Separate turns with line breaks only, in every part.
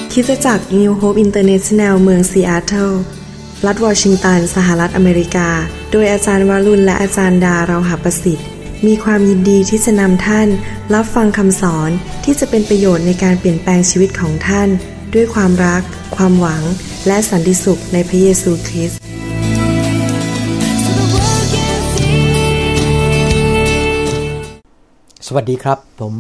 คริสตจักร New Hope International เมืองซีแอตเทิลรัฐวอชิงตันสหรัฐอเมริกาโดยอาจารย์วรุณและอาจารย์ดาเราหประสิทธิ์มีความยินดีที่จะนำท่านรับฟังคำสอนที่จะเป็นประโยชน์ในการเปลี่ยนแปลงชีวิตของท่านด้วยความรักความหวังและสันติสุขในพระเยซูคริสต์
สวัสดีครับผม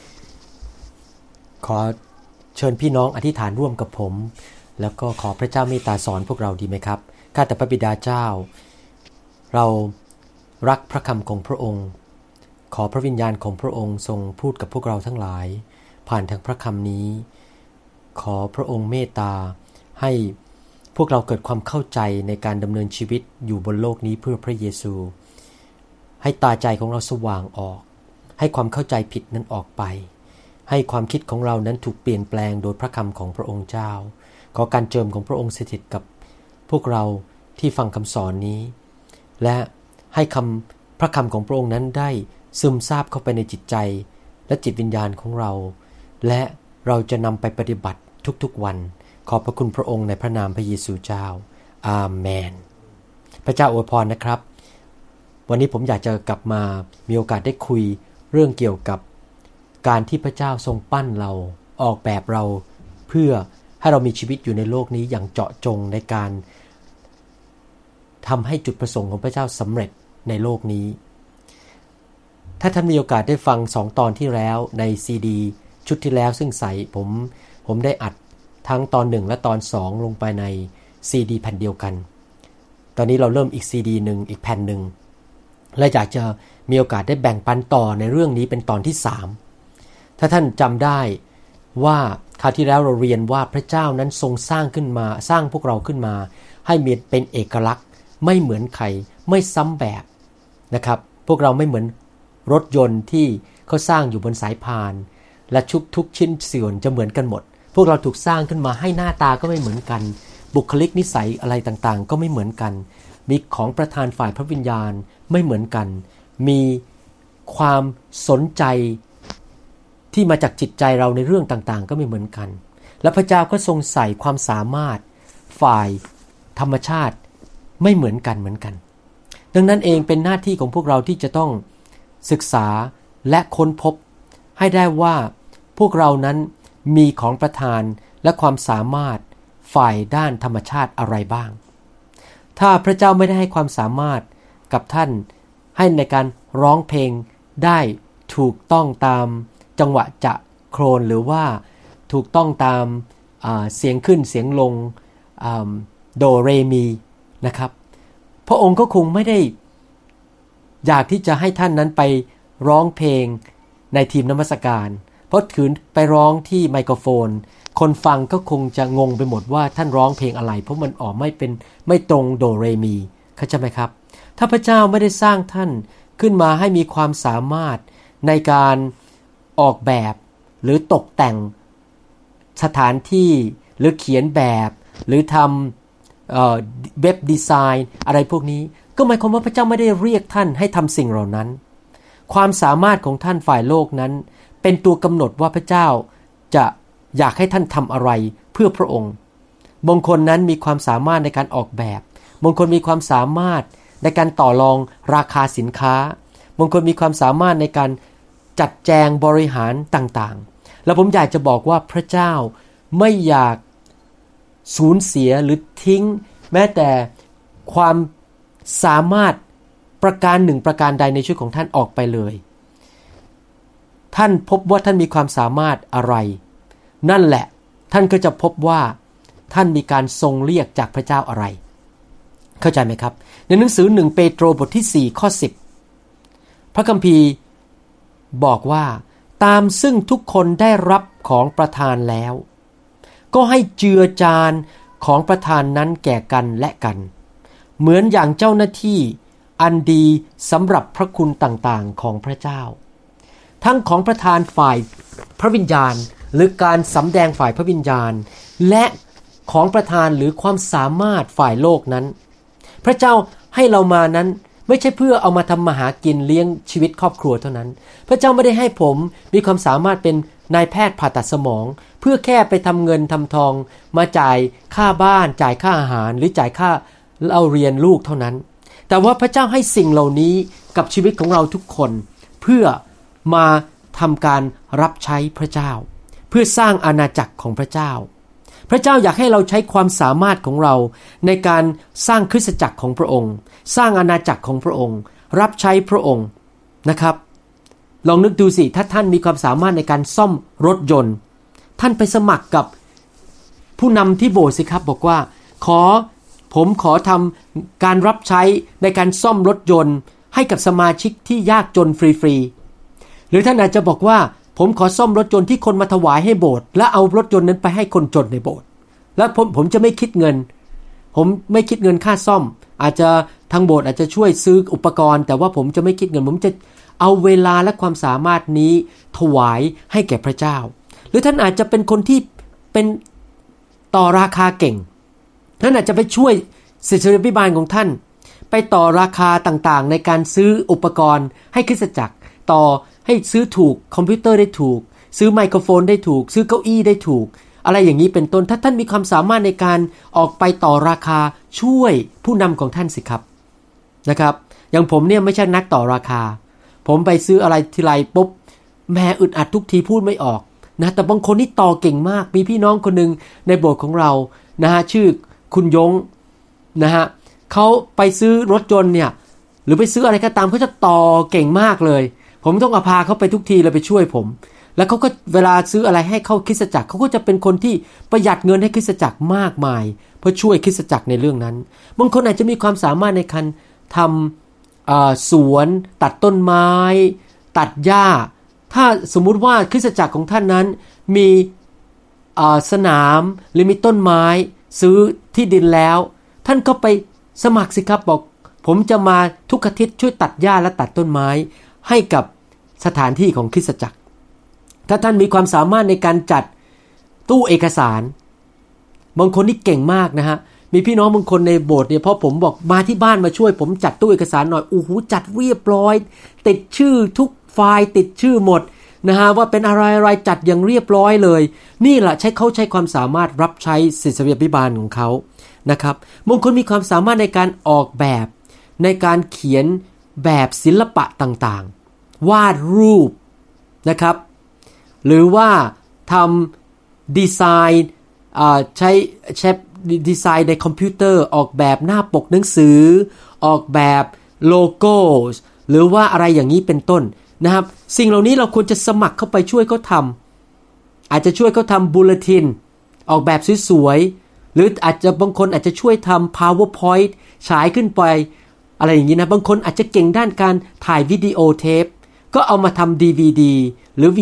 ขอเชิญพี่น้องอธิษฐานร่วมกับผมแล้วก็ขอพระเจ้าเมตตาสอนพวกเราดีไหมครับข้าแต่พระบิดาเจ้าเรารักพระคำของพระองค์ขอพระวิญญาณของพระองค์ทรงพูดกับพวกเราทั้งหลายผ่านทางพระคำนี้ขอพระองค์เมตตาให้พวกเราเกิดความเข้าใจในการดำเนินชีวิตอยู่บนโลกนี้เพื่อพระเยซูให้ตาใจของเราสว่างออกให้ความเข้าใจผิดนั้นออกไปให้ความคิดของเรานั้นถูกเปลี่ยนแปลงโดยพระคำของพระองค์เจ้าขอการเจิมของพระองค์สถิตกับพวกเราที่ฟังคำสอนนี้และให้พระคำของพระองค์นั้นได้ซึมซาบเข้าไปในจิตใจและจิตวิญญาณของเราและเราจะนำไปปฏิบัติทุกๆวันขอบพระคุณพระองค์ในพระนามพระเยซูเจ้าอาเมนพระเจ้าอวยพรนะครับวันนี้ผมอยากจะกลับมามีโอกาสได้คุยเรื่องเกี่ยวกับการที่พระเจ้าทรงปั้นเราออกแบบเราเพื่อให้เรามีชีวิตอยู่ในโลกนี้อย่างเจาะจงในการทำให้จุดประสงค์ของพระเจ้าสำเร็จในโลกนี้ถ้าท่านมีโอกาสได้ฟัง2ตอนที่แล้วในซีดีชุดที่แล้วซึ่งใส่ผมได้อัดทั้งตอน1และตอน2ลงไปในซีดีแผ่นเดียวกันตอนนี้เราเริ่มอีกซีดีนึงอีกแผ่นนึงและอยากจะมีโอกาสได้แบ่งปันต่อในเรื่องนี้เป็นตอนที่3ถ้าท่านจำได้ว่าคราวที่แล้วเราเรียนว่าพระเจ้านั้นทรงสร้างขึ้นมาสร้างพวกเราขึ้นมาให้มีเป็นเอกลักษณ์ไม่เหมือนใครไม่ซ้ำแบบนะครับพวกเราไม่เหมือนรถยนต์ที่เขาสร้างอยู่บนสายพานและทุกชิ้นส่วนจะเหมือนกันหมดพวกเราถูกสร้างขึ้นมาให้หน้าตาก็ไม่เหมือนกันบุคลิกนิสัยอะไรต่างๆก็ไม่เหมือนกันมีของประทานฝ่ายพระวิญญาณไม่เหมือนกันมีความสนใจที่มาจากจิตใจเราในเรื่องต่างๆก็ไม่เหมือนกันและพระเจ้าก็ทรงใส่ความสามารถฝ่ายธรรมชาติไม่เหมือนกันดังนั้นเองเป็นหน้าที่ของพวกเราที่จะต้องศึกษาและค้นพบให้ได้ว่าพวกเรานั้นมีของประทานและความสามารถฝ่ายด้านธรรมชาติอะไรบ้างถ้าพระเจ้าไม่ได้ให้ความสามารถกับท่านให้ในการร้องเพลงได้ถูกต้องตามจังหวะจะโครนหรือว่าถูกต้องตามเสียงขึ้นเสียงลงโดเรมีนะครับพระองค์ก็คงไม่ได้อยากที่จะให้ท่านนั้นไปร้องเพลงในทีมนมัสการเพราะถือไปร้องที่ไมโครโฟนคนฟังก็คงจะงงไปหมดว่าท่านร้องเพลงอะไรเพราะมันออกไม่ตรงโดเรมีเข้าใจไหมครับถ้าพระเจ้าไม่ได้สร้างท่านขึ้นมาให้มีความสามารถในการออกแบบหรือตกแต่งสถานที่หรือเขียนแบบหรือทำเว็บดีไซน์อะไรพวกนี้ก็หมายความว่าพระเจ้าไม่ได้เรียกท่านให้ทำสิ่งเหล่านั้นความสามารถของท่านฝ่ายโลกนั้นเป็นตัวกำหนดว่าพระเจ้าจะอยากให้ท่านทำอะไรเพื่อพระองค์บางคนนั้นมีความสามารถในการออกแบบบางคนมีความสามารถในการต่อรองราคาสินค้าบางคนมีความสามารถในการจัดแจงบริหารต่างๆแล้วผมอยากจะบอกว่าพระเจ้าไม่อยากสูญเสียหรือทิ้งแม้แต่ความสามารถประการหนึ่งประการใดในชีวิตของท่านออกไปเลยท่านพบว่าท่านมีความสามารถอะไรนั่นแหละท่านก็จะพบว่าท่านมีการทรงเรียกจากพระเจ้าอะไรเข้าใจไหมครับในหนังสือ1เปโตรบทที่4ข้อ10พระคัมภีร์บอกว่าตามซึ่งทุกคนได้รับของประทานแล้วก็ให้เจือจานของประทานนั้นแก่กันและกันเหมือนอย่างเจ้าหน้าที่อันดีสำหรับพระคุณต่างๆของพระเจ้าทั้งของประทานฝ่ายพระวิญญาณหรือการสำแดงฝ่ายพระวิญญาณและของประทานหรือความสามารถฝ่ายโลกนั้นพระเจ้าให้เรามานั้นไม่ใช่เพื่อเอามาทำมาหากินเลี้ยงชีวิตครอบครัวเท่านั้นพระเจ้าไม่ได้ให้ผมมีความสามารถเป็นนายแพทย์ผ่าตัดสมองเพื่อแค่ไปทำเงินทำทองมาจ่ายค่าบ้านจ่ายค่าอาหารหรือจ่ายค่าเราเรียนลูกเท่านั้นแต่ว่าพระเจ้าให้สิ่งเหล่านี้กับชีวิตของเราทุกคนเพื่อมาทำการรับใช้พระเจ้าเพื่อสร้างอาณาจักรของพระเจ้าพระเจ้าอยากให้เราใช้ความสามารถของเราในการสร้างคริสตจักรของพระองค์สร้างอาณาจักรของพระองค์รับใช้พระองค์นะครับลองนึกดูสิถ้าท่านมีความสามารถในการซ่อมรถยนต์ท่านไปสมัครกับผู้นำที่โบสถ์สิครับบอกว่าผมขอทำการรับใช้ในการซ่อมรถยนต์ให้กับสมาชิกที่ยากจนฟรีๆหรือท่านอาจจะบอกว่าผมขอซ่อมรถยนต์ที่คนมาถวายให้โบสถ์และเอารถยนต์นั้นไปให้คนจนในโบสถ์แล้วผมจะไม่คิดเงินผมไม่คิดเงินค่าซ่อมอาจจะทางโบสถ์อาจจะช่วยซื้ออุปกรณ์แต่ว่าผมจะไม่คิดเงินผมจะเอาเวลาและความสามารถนี้ถวายให้แก่พระเจ้าหรือท่านอาจจะเป็นคนที่เป็นต่อราคาเก่งท่านอาจจะไปช่วยศิษยาภิบาลของท่านไปต่อราคาต่างๆในการซื้ออุปกรณ์ให้คริสตจักรต่อให้ซื้อถูกคอมพิวเตอร์ได้ถูกซื้อไมโครโฟนได้ถูกซื้อเก้าอี้ได้ถูกอะไรอย่างนี้เป็นต้นถ้าท่านมีความสามารถในการออกไปต่อราคาช่วยผู้นำของท่านสิครับนะครับอย่างผมเนี่ยไม่ใช่นักต่อราคาผมไปซื้ออะไรทีไรปุ๊บแม่อึดอัดทุกทีพูดไม่ออกนะแต่บางคนนี่ต่อเก่งมากมีพี่น้องคนนึงในโบสถ์ของเรานะฮะชื่อคุณยงนะฮะเขาไปซื้อรถยนต์เนี่ยหรือไปซื้ออะไรก็ตามเขาจะต่อเก่งมากเลยผมต้องพาเขาไปทุกทีเลยไปช่วยผมแล้วเขาก็เวลาซื้ออะไรให้เข้าคริสตจักรเขาก็จะเป็นคนที่ประหยัดเงินให้คริสตจักรมากมายเพื่อช่วยคริสตจักรในเรื่องนั้นบางคนอาจจะมีความสามารถในการทำสวนตัดต้นไม้ตัดหญ้าถ้าสมมุติว่าคริสตจักรของท่านนั้นมีสนามหรือมีต้นไม้ซื้อที่ดินแล้วท่านก็ไปสมัครสิครับบอกผมจะมาทุกอาทิตย์ช่วยตัดหญ้าและตัดต้นไม้ให้กับสถานที่ของคริสตจักรถ้าท่านมีความสามารถในการจัดตู้เอกสารบางคนนี่เก่งมากนะฮะมีพี่น้องบางคนในโบสถ์เนี่ยพอผมบอกมาที่บ้านมาช่วยผมจัดตู้เอกสารหน่อยโอ้โหจัดเรียบร้อยติดชื่อทุกไฟล์ติดชื่อหมดนะฮะว่าเป็นอะไรๆจัดอย่างเรียบร้อยเลยนี่แหละเขาใช้ความสามารถรับใช้ศิษยาภิบาลของเขานะครับบางคนมีความสามารถในการออกแบบในการเขียนแบบศิลปะต่างๆวาดรูปนะครับหรือว่าทำดีไซน์ใช้ดีไซน์ในคอมพิวเตอร์ออกแบบหน้าปกหนังสือออกแบบโลโก้หรือว่าอะไรอย่างนี้เป็นต้นนะครับสิ่งเหล่านี้เราควรจะสมัครเข้าไปช่วยเขาทำอาจจะช่วยเขาทำบูเลตินออกแบบสวยๆหรืออาจจะบางคนอาจจะช่วยทำ PowerPoint ฉายขึ้นไปอะไรอย่างนี้นะบางคนอาจจะเก่งด้านการถ่ายวิดีโอเทปก็เอามาทำ DVD หรือ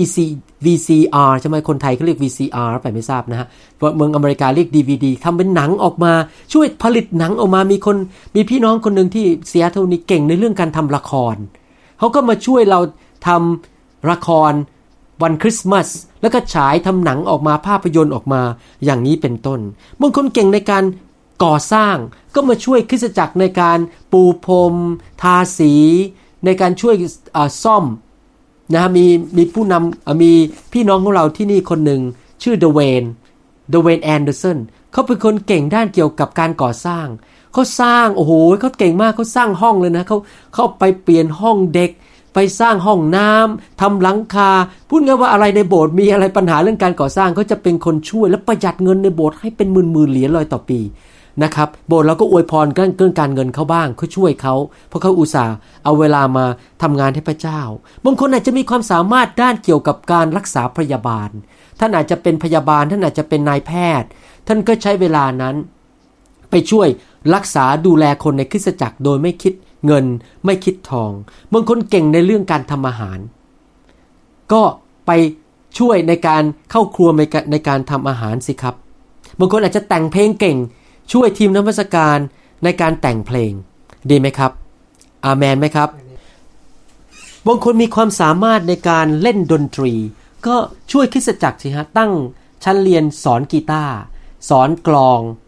VCR ใช่ไหมคนไทยเขาเรียก VCR ไปไม่ทราบนะฮะเมืองอเมริกาเรียก DVD ทำเป็นหนังออกมาช่วยผลิตหนังออกมามีพี่น้องคนหนึ่งที่ซีแอตเทิลนี่เก่งในเรื่องการทำละครเขาก็มาช่วยเราทำละครวันคริสต์มาสแล้วก็ฉายทำหนังออกมาภาพยนตร์ออกมาอย่างนี้เป็นต้นบางคนเก่งในการก่อสร้างก็มาช่วยคริสตจักรในการปูพรมทาสีในการช่วยซ่อมนะมีผู้นำมีพี่น้องของเราที่นี่คนหนึ่งชื่อเดเวนแอนเดอร์สันเขาเป็นคนเก่งด้านเกี่ยวกับการก่อสร้างเขาสร้างโอ้โหเขาเก่งมากเขาสร้างห้องเลยนะเขาไปเปลี่ยนห้องเด็กไปสร้างห้องน้ำทำหลังคาพูดง่ายว่าอะไรในโบสถ์มีอะไรปัญหาเรื่องการก่อสร้างเขาจะเป็นคนช่วยและประหยัดเงินในโบสถ์ให้เป็นหมื่นเหรียญเลยต่อปีนะครับโบสถ์เราก็อวยพรเรื่องการเงินเขาบ้างเขาช่วยเขาเพราะเขาอุตส่าห์เอาเวลามาทำงานให้พระเจ้าบางคนอาจจะมีความสามารถด้านเกี่ยวกับการรักษาพยาบาลท่านอาจจะเป็นพยาบาลท่านอาจจะเป็นนายแพทย์ท่านก็ใช้เวลานั้นไปช่วยรักษาดูแลคนในคริสตจักรโดยไม่คิดเงินไม่คิดทองบางคนเก่งในเรื่องการทำอาหารก็ไปช่วยในการเข้าครัวในการทำอาหารสิครับบางคนอาจจะแต่งเพลงเก่งช่วยทีมนมัสการในการแต่งเพลงดีไหมครับอาเมนไหมครับบางคนมีความสามารถในการเล่นดนตรีก็ช่วยคริสตจักรสิฮะตั้งชั้นเรียนสอนกีตาร์สอนกลอง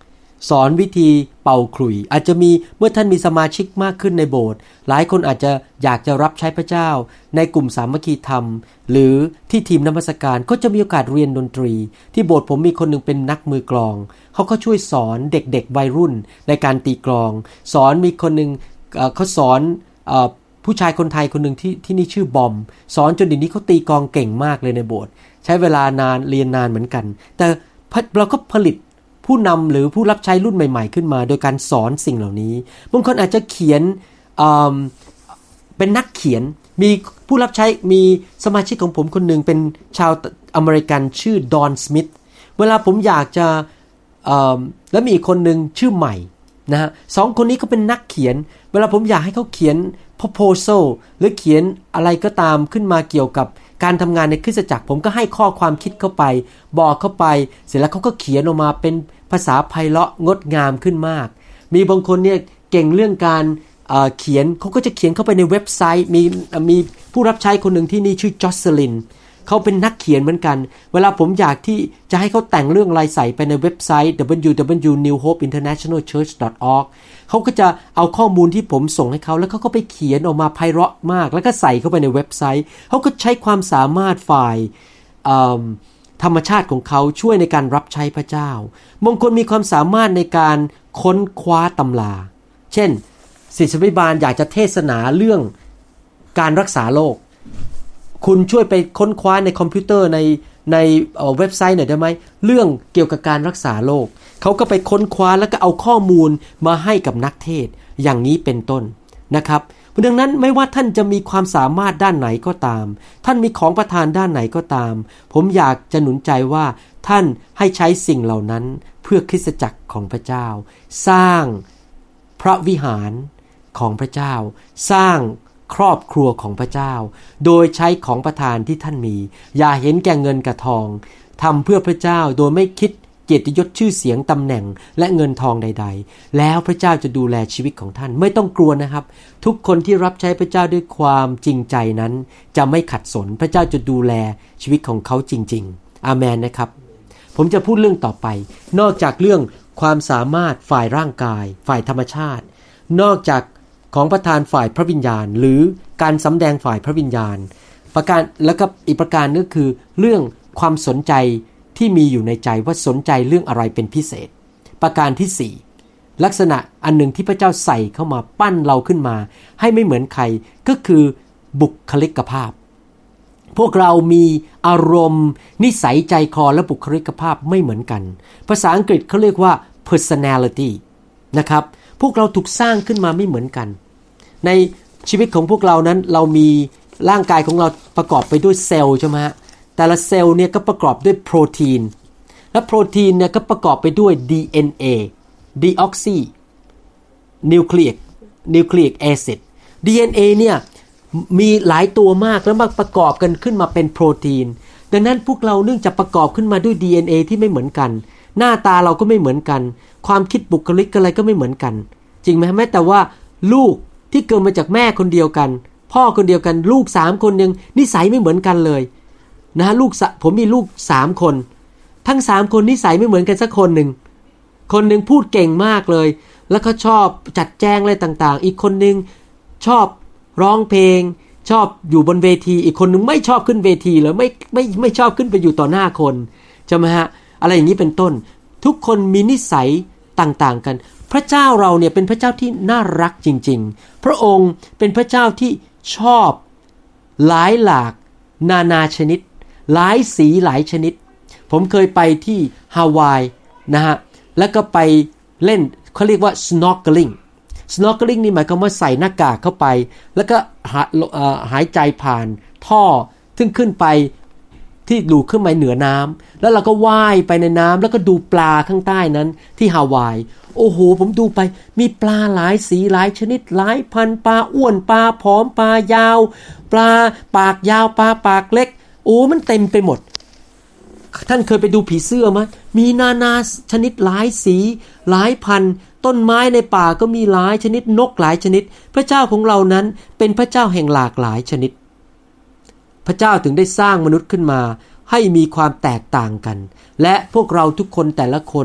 สอนวิธีเป่าขลุ่ยอาจจะมีเมื่อท่านมีสมาชิกมากขึ้นในโบสถ์หลายคนอาจจะอยากจะรับใช้พระเจ้าในกลุ่มสามัคคีธรรมหรือที่ทีมนมัสการก็จะมีโอกาสเรียนดนตรีที่โบสถ์ผมมีคนนึงเป็นนักมือกลองเขาก็ช่วยสอนเด็กๆวัยรุ่นในการตีกลองสอนมีคนนึงเขาสอนผู้ชายคนไทยคนหนึ่งที่นี่ชื่อบอมสอนจนเดี๋ยวนี้เขาตีกลองเก่งมากเลยในโบสถ์ใช้เวลานานเรียนนานเหมือนกันแต่เราก็ผลิตผู้นำหรือผู้รับใช้รุ่นใหม่ๆขึ้นมาโดยการสอนสิ่งเหล่านี้บางคนอาจจะเขียนเป็นนักเขียนมีผู้รับใช้มีสมาชิกของผมคนหนึ่งเป็นชาวอเมริกันชื่อดอนสมิธเวลาผมอยากจะแล้วมีอีกคนหนึ่งชื่อใหม่นะฮะสองคนนี้เขาเป็นนักเขียนเวลาผมอยากให้เขาเขียน proposal หรือเขียนอะไรก็ตามขึ้นมาเกี่ยวกับการทำงานในคริสตจักรผมก็ให้ข้อความคิดเข้าไปบอกเข้าไปเสร็จแล้วเขาก็เขียนออกมาเป็นภาษาไพเราะงดงามขึ้นมากมีบางคนเนี่ยเก่งเรื่องการเขียนเขาก็จะเขียนเข้าไปในเว็บไซต์มีผู้รับใช้คนหนึ่งที่นี่ชื่อจอสซลินเขาเป็นนักเขียนเหมือนกันเวลาผมอยากที่จะให้เขาแต่งเรื่องอะไรใส่ไปในเว็บไซต์ www.newhopeinternationalchurch.org เขาก็จะเอาข้อมูลที่ผมส่งให้เขาแล้วเขาก็ไปเขียนออกมาไพเราะมากแล้วก็ใส่เข้าไปในเว็บไซต์เขาก็ใช้ความสามารถฝ่ายธรรมชาติของเขาช่วยในการรับใช้พระเจ้าบางคนมีความสามารถในการค้นคว้าตำราเช่นศิษยาภิบาลอยากจะเทศนาเรื่องการรักษาโรคคุณช่วยไปค้นคว้าในคอมพิวเตอร์ในเว็บไซต์หน่อยได้ไหมเรื่องเกี่ยวกับการรักษาโรคเขาก็ไปค้นคว้าแล้วก็เอาข้อมูลมาให้กับนักเทศอย่างนี้เป็นต้นนะครับดังนั้นไม่ว่าท่านจะมีความสามารถด้านไหนก็ตามท่านมีของประทานด้านไหนก็ตามผมอยากจะหนุนใจว่าท่านให้ใช้สิ่งเหล่านั้นเพื่อคริสตจักรของพระเจ้าสร้างพระวิหารของพระเจ้าสร้างครอบครัวของพระเจ้าโดยใช้ของประทานที่ท่านมีอย่าเห็นแก่เงินกับทองทำเพื่อพระเจ้าโดยไม่คิดเกียรติยศชื่อเสียงตำแหน่งและเงินทองใดๆแล้วพระเจ้าจะดูแลชีวิตของท่านไม่ต้องกลัวนะครับทุกคนที่รับใช้พระเจ้าด้วยความจริงใจนั้นจะไม่ขัดสนพระเจ้าจะดูแลชีวิตของเขาจริงๆอาเมนนะครับผมจะพูดเรื่องต่อไปนอกจากเรื่องความสามารถฝ่ายร่างกายฝ่ายธรรมชาตินอกจากของประทานฝ่ายพระวิญญาณหรือการสำแดงฝ่ายพระวิญญาณประการแล้วก็อีกประการนึงคือเรื่องความสนใจที่มีอยู่ในใจว่าสนใจเรื่องอะไรเป็นพิเศษประการที่4ลักษณะอันหนึ่งที่พระเจ้าใส่เข้ามาปั้นเราขึ้นมาให้ไม่เหมือนใครก็คือบุคลิกภาพพวกเรามีอารมณ์นิสัยใจคอและบุคลิกภาพไม่เหมือนกันภาษาอังกฤษเขาเรียกว่า personality นะครับพวกเราถูกสร้างขึ้นมาไม่เหมือนกันในชีวิตของพวกเรานั้นเรามีร่างกายของเราประกอบไปด้วยเซลล์ใช่ไหมฮะแต่ละเซลล์เนี่ยก็ประกอบด้วยโปรตีนและโปรตีนเนี่ยก็ประกอบไปด้วย DNA deoxy nucleic acid DNA เนี่ยมีหลายตัวมากแล้วมาประกอบกันขึ้นมาเป็นโปรตีนดังนั้นพวกเราเนื่องจากประกอบขึ้นมาด้วย DNA ที่ไม่เหมือนกันหน้าตาเราก็ไม่เหมือนกันความคิดบุคลิกอะไรก็ไม่เหมือนกันจริงไหมแม้แต่ว่าลูกที่เกิดมาจากแม่คนเดียวกันพ่อคนเดียวกันลูก3คนยังนิสัยไม่เหมือนกันเลยนะฮะผมมีลูก3คนทั้ง3คนนิสัยไม่เหมือนกันสักคนหนึ่งพูดเก่งมากเลยแล้วก็ชอบจัดแจงอะไรต่างๆอีกคนนึงชอบร้องเพลงชอบอยู่บนเวทีอีกคนนึงไม่ชอบขึ้นเวทีเลยไม่ชอบขึ้นไปอยู่ต่อหน้าคนใช่ไหมฮะอะไรอย่างนี้เป็นต้นทุกคนมีนิสัยต่างๆกันพระเจ้าเราเนี่ยเป็นพระเจ้าที่น่ารักจริงๆพระองค์เป็นพระเจ้าที่ชอบหลายหลากนานาชนิดหลายสีหลายชนิดผมเคยไปที่ฮาวายนะฮะแล้วก็ไปเล่นเขาเรียกว่า snorkeling นี่หมายความว่าใส่หน้ากากเข้าไปแล้วก็หายใจผ่านท่อซึ่งขึ้นไปที่ดูขึ้นมาเหนือน้ำแล้วเราก็ว่ายไปในน้ำแล้วก็ดูปลาข้างใต้นั้นที่ฮาวายโอ้โหผมดูไปมีปลาหลายสีหลายชนิดหลายพันปลาอ้วนปลาผอมปลายาวปลาปากยาวปลาปากเล็กโอ้มันเต็มไปหมดท่านเคยไปดูผีเสื้อมั้ยมีนานาชนิดหลายสีหลายพันต้นไม้ในป่าก็มีหลายชนิดนกหลายชนิดพระเจ้าของเรานั้นเป็นพระเจ้าแห่งหลากหลายชนิดพระเจ้าถึงได้สร้างมนุษย์ขึ้นมาให้มีความแตกต่างกันและพวกเราทุกคนแต่ละคน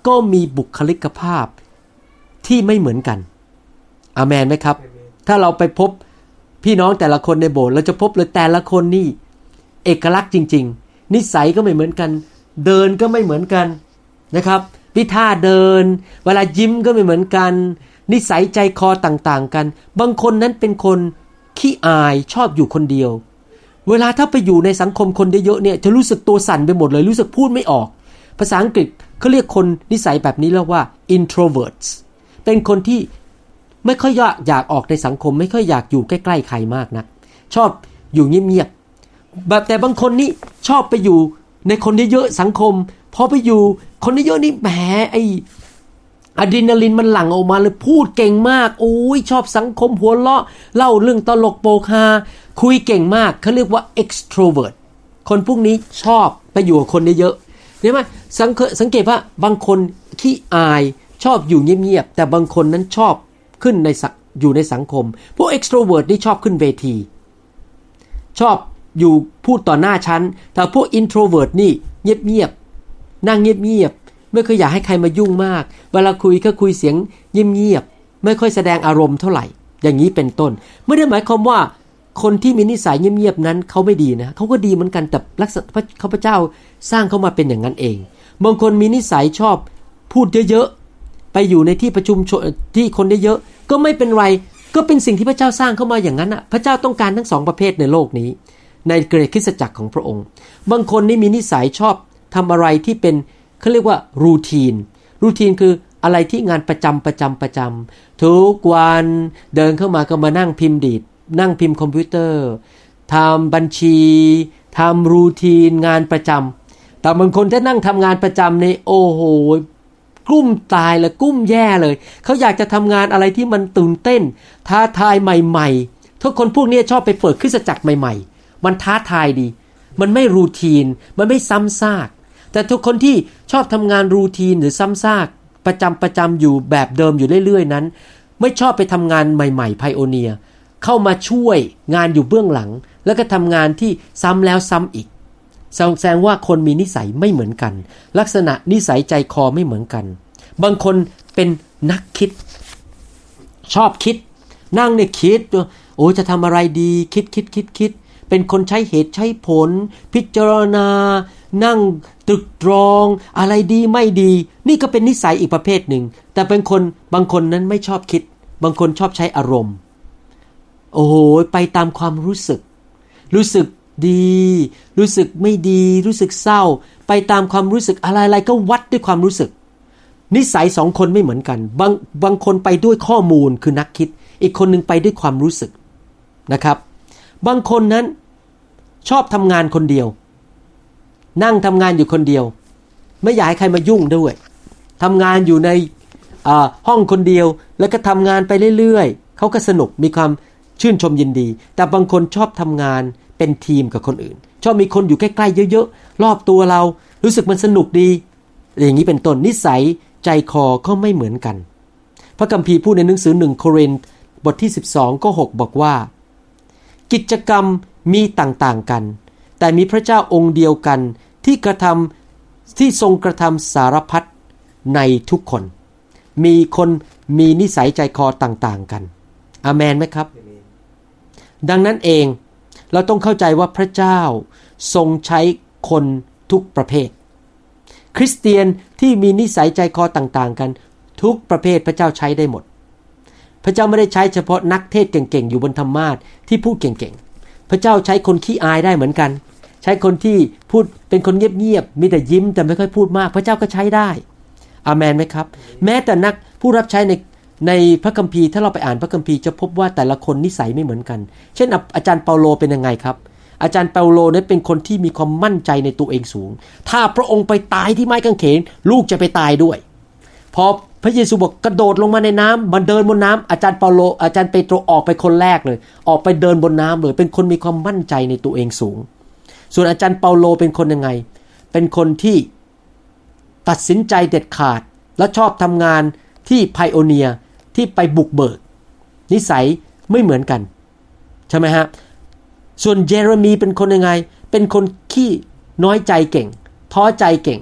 ก็มีบุคลิกภาพที่ไม่เหมือนกันอาเมนไหมครับถ้าเราไปพบพี่น้องแต่ละคนในโบสถ์เราจะพบเลยแต่ละคนนี่เอกลักษณ์จริงๆนิสัยก็ไม่เหมือนกันเดินก็ไม่เหมือนกันนะครับวิธีเดินเวลายิ้มก็ไม่เหมือนกันนิสัยใจคอต่างๆกันบางคนนั้นเป็นคนขี้อายชอบอยู่คนเดียวเวลาถ้าไปอยู่ในสังคมคนเยอะๆเนี่ยจะรู้สึกตัวสั่นไปหมดเลยรู้สึกพูดไม่ออกภาษาอังกฤษเขาเรียกคนนิสัยแบบนี้เรียกว่า introverts เป็นคนที่ไม่ค่อยอยากออกในสังคมไม่ค่อยอยากอยู่ใกล้ๆใครมากนักชอบอยู่เงียบๆแบบแต่บางคนนี่ชอบไปอยู่ในคนเยอะๆสังคมพอไปอยู่คนเยอะๆนี่แหมไอ้อะดรีนาลินมันหลั่งออกมาเลยพูดเก่งมากโอ้ยชอบสังคมหัวเราะเล่าเรื่องตลกโปกฮาคุยเก่งมากเขาเรียกว่า extrovert คนพวกนี้ชอบไปอยู่กับคนเยอะๆเห็นไหมสังเกตว่าบางคนขี้อายชอบอยู่เงียบๆแต่บางคนนั้นชอบขึ้นอยู่ในสังคมพวก extrovert นี่ชอบขึ้นเวทีชอบอยู่พูดต่อหน้าชั้นแต่พวก introvert นี่เงียบๆนั่งเงียบๆไม่เคยอยากให้ใครมายุ่งมากเวลาคุยก็คุยเสียงเงียบๆไม่ค่อยแสดงอารมณ์เท่าไหร่อย่างนี้เป็นต้นไม่ได้หมายความว่าคนที่มีนิสัยเงียบๆนั้นเขาไม่ดีนะเขาก็ดีเหมือนกันแต่ลักษณะข้าพเจ้าสร้างเขามาเป็นอย่างนั้นเองบางคนมีนิสัยชอบพูดเยอะๆไปอยู่ในที่ประชุมที่คนเยอะๆก็ไม่เป็นไรก็เป็นสิ่งที่พระเจ้าสร้างเข้ามาอย่างนั้นน่ะพระเจ้าต้องการทั้งสองประเภทในโลกนี้ในเกรดคริสตจักรของพระองค์บางคนนี่มีนิสัยชอบทำอะไรที่เป็นเขาเรียกว่ารูทีนคืออะไรที่งานประจำทุกวันเดินเข้ามาก็มานั่งพิมพ์ดีดนั่งพิมพ์คอมพิวเตอร์ทำบัญชีทำรูทีนงานประจำแต่บางคนถ้านั่งทำงานประจำนี่โอ้โหกลุ้มตายเลยกลุ้มแย่เลยเขาอยากจะทำงานอะไรที่มันตื่นเต้นท้าทายใหม่ๆทุกคนพวกนี้ชอบไปเปิดคริสตจักรใหม่ๆมันท้าทายดีมันไม่รูทีนมันไม่ซ้ำซากแต่ทุกคนที่ชอบทำงานรูทีนหรือซ้ำซากประจำอยู่แบบเดิมอยู่เรื่อยๆนั้นไม่ชอบไปทำงานใหม่ๆไพโอเนียร์เข้ามาช่วยงานอยู่เบื้องหลังแล้วก็ทำงานที่ซ้ำแล้วซ้ำอีกแสดงว่าคนมีนิสัยไม่เหมือนกันลักษณะนิสัยใจคอไม่เหมือนกันบางคนเป็นนักคิดชอบคิดนั่งเนี่ยคิดโอ้จะทำอะไรดีคิดเป็นคนใช้เหตุใช้ผลพิจารณานั่งตรึกตรองอะไรดีไม่ดีนี่ก็เป็นนิสัยอีกประเภทหนึ่งแต่เป็นคนบางคนนั้นไม่ชอบคิดบางคนชอบใช้อารมณ์โอ้โหไปตามความรู้สึกดีรู้สึกไม่ดีรู้สึกเศร้าไปตามความรู้สึกอะไรก็วัดด้วยความรู้สึกนิสัยสองคนไม่เหมือนกันบางคนไปด้วยข้อมูลคือนักคิดอีกคนนึงไปด้วยความรู้สึกนะครับบางคนนั้นชอบทำงานคนเดียวนั่งทำงานอยู่คนเดียวไม่อยากให้ใครมายุ่งด้วยทำงานอยู่ในห้องคนเดียวแล้วก็ทำงานไปเรื่อยๆเขาก็สนุกมีความชื่นชมยินดีแต่บางคนชอบทำงานเป็นทีมกับคนอื่นชอบมีคนอยู่ใกล้ๆเยอะๆรอบตัวเรารู้สึกมันสนุกดีอย่างนี้เป็นต้นนิสัยใจคอก็ไม่เหมือนกันพระคัมภีร์พูดในหนังสือ1โครินธ์บทที่12ข้อ6บอกว่ากิจกรรมมีต่างๆกันแต่มีพระเจ้าองค์เดียวกันที่ทรงกระทำสารพัดในทุกคนมีคนมีนิสัยใจคอต่างๆกันอาเมนไหมครับดังนั้นเองเราต้องเข้าใจว่าพระเจ้าทรงใช้คนทุกประเภทคริสเตียนที่มีนิสัยใจคอต่างๆกันทุกประเภทพระเจ้าใช้ได้หมดพระเจ้าไม่ได้ใช้เฉพาะนักเทศเก่งๆอยู่บนธรรมาสน์ที่พูดเก่งๆพระเจ้าใช้คนขี้อายได้เหมือนกันใช้คนที่พูดเป็นคนเงียบๆมีแต่ยิ้มแต่ไม่ค่อยพูดมากพระเจ้าก็ใช้ได้อาเมนไหมครับแม้แต่นักผู้รับใช้ในพระคัมภีร์ถ้าเราไปอ่านพระคัมภีร์จะพบว่าแต่ละคนนิสัยไม่เหมือนกันเช่นอาจารย์เปาโลเป็นยังไงครับอาจารย์เปาโลเนี่ยเป็นคนที่มีความมั่นใจในตัวเองสูงถ้าพระองค์ไปตายที่ไม้กางเขนลูกจะไปตายด้วยพอพระเยซูบอกกระโดดลงมาในน้ำมันเดินบนน้ำอาจารย์เปโตรออกไปคนแรกเลยออกไปเดินบนน้ำเลยเป็นคนมีความมั่นใจในตัวเองสูงส่วนอาจารย์เปาโลเป็นคนยังไงเป็นคนที่ตัดสินใจเด็ดขาดและชอบทำงานที่ไพโอเนียร์ที่ไปบุกเบิกนิสัยไม่เหมือนกันใช่ไหมฮะส่วนเยเรมีเป็นคนยังไงเป็นคนขี้น้อยใจเก่งท้อใจเก่ง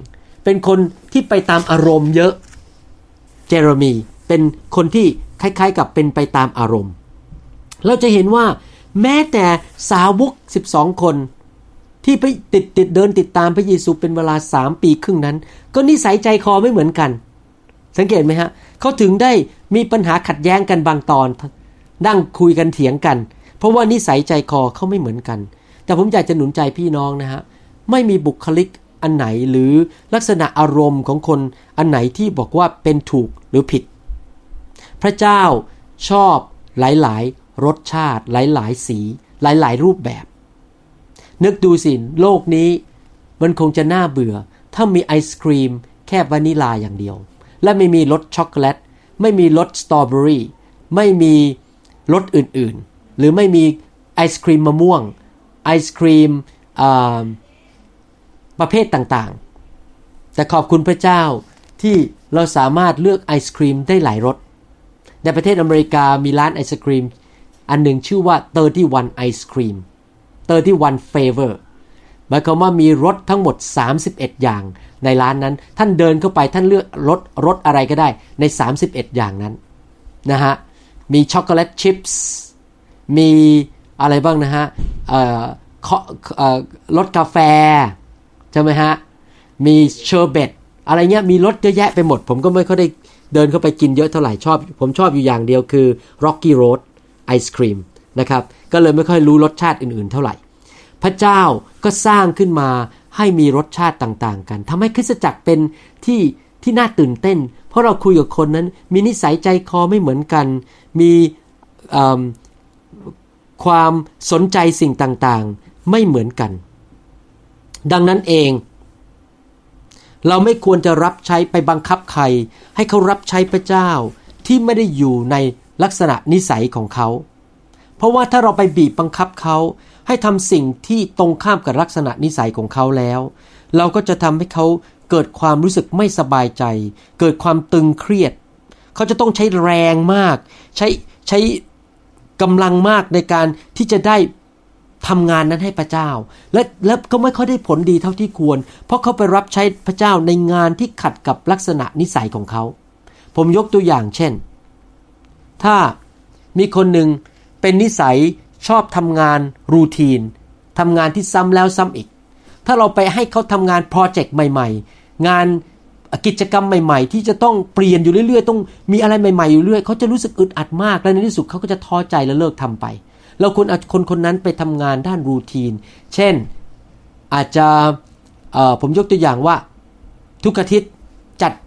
เป็นคนที่ไปตามอารมณ์เยอะเจเรมีเป็นคนที่คล้ายๆกับเป็นไปตามอารมณ์เราจะเห็นว่าแม้แต่สาวก12คนที่ไปเดินติดตามพระเยซูเป็นเวลา3 ปีครึ่งนั้นก็นิสัยใจคอไม่เหมือนกันสังเกตไหมฮะเขาถึงได้มีปัญหาขัดแย้งกันบางตอนนั่งคุยกันเถียงกันเพราะว่านิสัยใจคอเขาไม่เหมือนกันแต่ผมอยากจะหนุนใจพี่น้องนะฮะไม่มีบุคลิกอันไหนหรือลักษณะอารมณ์ของคนอันไหนที่บอกว่าเป็นถูกหรือผิดพระเจ้าชอบหลายๆรสชาติหลายๆสีหลายๆรูปแบบนึกดูสิโลกนี้มันคงจะน่าเบื่อถ้ามีไอศกรีมแค่วานิลาอย่างเดียวและไม่มีรสช็อกโกแลตไม่มีรสสตรอเบอรี่ไม่มีรสอื่นๆหรือไม่มีไอศกรีมมะม่วงไอศกรีมประเภทต่างๆแต่ขอบคุณพระเจ้าที่เราสามารถเลือกไอศกรีมได้หลายรสในประเทศอเมริกามีร้านไอศกรีมอันหนึ่งชื่อว่า31 Ice Cream 31 Flavor หมายความว่ามีรสทั้งหมด31อย่างในร้านนั้นท่านเดินเข้าไปท่านเลือกรสอะไรก็ได้ใน31อย่างนั้นนะฮะมีช็อกโกแลตชิพส์มีอะไรบ้างนะฮะรสกาแฟใช่ไหมฮะมีเชอร์เบตอะไรเงี้ยมีรสเยอะแยะไปหมดผมก็ไม่ค่อยได้เดินเข้าไปกินเยอะเท่าไหร่ผมชอบอยู่อย่างเดียวคือ Rocky Road ไอศกรีมนะครับก็เลยไม่ค่อยรู้รสชาติอื่นๆเท่าไหร่พระเจ้าก็สร้างขึ้นมาให้มีรสชาติต่างๆกันทำให้คริสตจักรเป็นที่น่าตื่นเต้นเพราะเราคุยกับคนนั้นมีนิสัยใจคอไม่เหมือนกันมีความสนใจสิ่งต่างๆไม่เหมือนกันดังนั้นเองเราไม่ควรจะรับใช้ไปบังคับใครให้เขารับใช้พระเจ้าที่ไม่ได้อยู่ในลักษณะนิสัยของเขาเพราะว่าถ้าเราไปบีบบังคับเขาให้ทำสิ่งที่ตรงข้ามกับลักษณะนิสัยของเขาแล้วเราก็จะทำให้เขาเกิดความรู้สึกไม่สบายใจเกิดความตึงเครียดเขาจะต้องใช้แรงมากใช้กำลังมากในการที่จะได้ทำงานนั้นให้พระเจ้าและก็ไม่ค่อยได้ผลดีเท่าที่ควรเพราะเขาไปรับใช้พระเจ้าในงานที่ขัดกับลักษณะนิสัยของเขาผมยกตัวอย่างเช่นถ้ามีคนหนึ่งเป็นนิสัยชอบทำงานรูทีนทำงานที่ซ้ำแล้วซ้ำอีกถ้าเราไปให้เขาทำงานโปรเจกต์ใหม่ๆงานกิจกรรมใหม่ๆที่จะต้องเปลี่ยนอยู่เรื่อยๆต้องมีอะไรใหม่ๆอยู่เรื่อยเขาจะรู้สึกอึดอัดมากและในที่สุดเขาก็จะท้อใจและเลิกทำไปเราควรเอาคนนั้นไปทำงานด้านรูทีนเช่นอาจจะผมยกตัวอย่างว่าทุกอาทิตย์จัด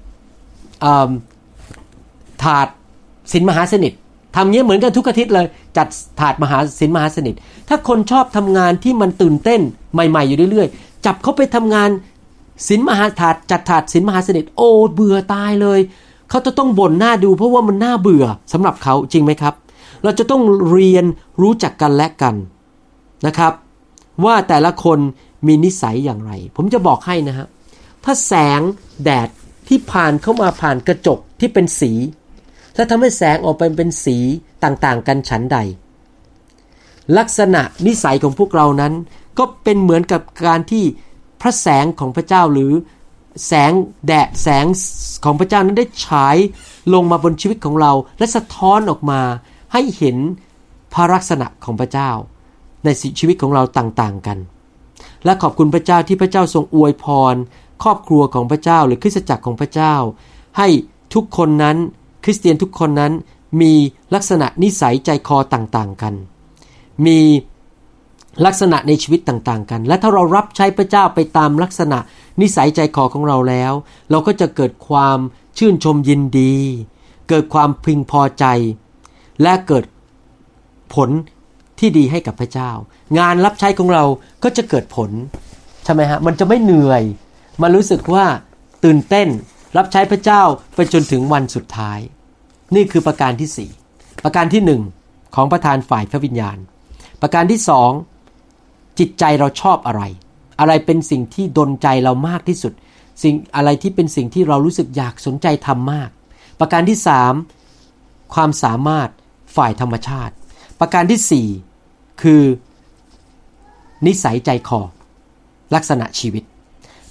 ถาดศีลมหาสนิททำเงี้ยเหมือนกันทุกอาทิตย์เลยจัดถาดศีลมหาสนิทถ้าคนชอบทำงานที่มันตื่นเต้นใหม่ๆอยู่เรื่อยๆจับเขาไปทำงานศีลมหาถาดจัดถาดศีลมหาสนิทโอ้เบื่อตายเลยเขาจะต้องบ่นหน้าดูเพราะว่ามันน่าเบื่อสำหรับเขาจริงไหมครับเราจะต้องเรียนรู้จักกันและกันนะครับว่าแต่ละคนมีนิสัยอย่างไรผมจะบอกให้นะฮะถ้าแสงแดดที่ผ่านเข้ามาผ่านกระจกที่เป็นสีถ้าทำให้แสงออกไปเป็นสีต่างๆกันฉันใดลักษณะนิสัยของพวกเรานั้นก็เป็นเหมือนกับการที่พระแสงของพระเจ้าหรือแสงแดดแสงของพระเจ้านั้นได้ฉายลงมาบนชีวิตของเราและสะท้อนออกมาให้เห็นพระลักษณะของพระเจ้าในชีวิตของเราต่างๆกันและขอบคุณพระเจ้าที่พระเจ้าทรงอวยพรครอบครัวของพระเจ้าหรือคริสตจักรของพระเจ้าให้ทุกคนนั้นคริสเตียนทุกคนนั้นมีลักษณะนิสัยใจคอต่างๆกันมีลักษณะในชีวิตต่างๆกันและถ้าเรารับใช้พระเจ้าไปตามลักษณะนิสัยใจคอของเราแล้วเราก็จะเกิดความชื่นชมยินดีเกิดความพึงพอใจและเกิดผลที่ดีให้กับพระเจ้างานรับใช้ของเราก็จะเกิดผลใช่ไหมฮะมันจะไม่เหนื่อยมันรู้สึกว่าตื่นเต้นรับใช้พระเจ้าไปจนถึงวันสุดท้ายนี่คือประการที่4ประการที่1ของประธานฝ่ายพระวิญญาณประการที่2จิตใจเราชอบอะไรเป็นสิ่งที่ดลใจเรามากที่สุดสิ่งอะไรที่เป็นสิ่งที่เรารู้สึกอยากสนใจทำมากประการที่3ความสามารถฝ่ายธรรมชาติประการที่4คือนิสัยใจคอลักษณะชีวิต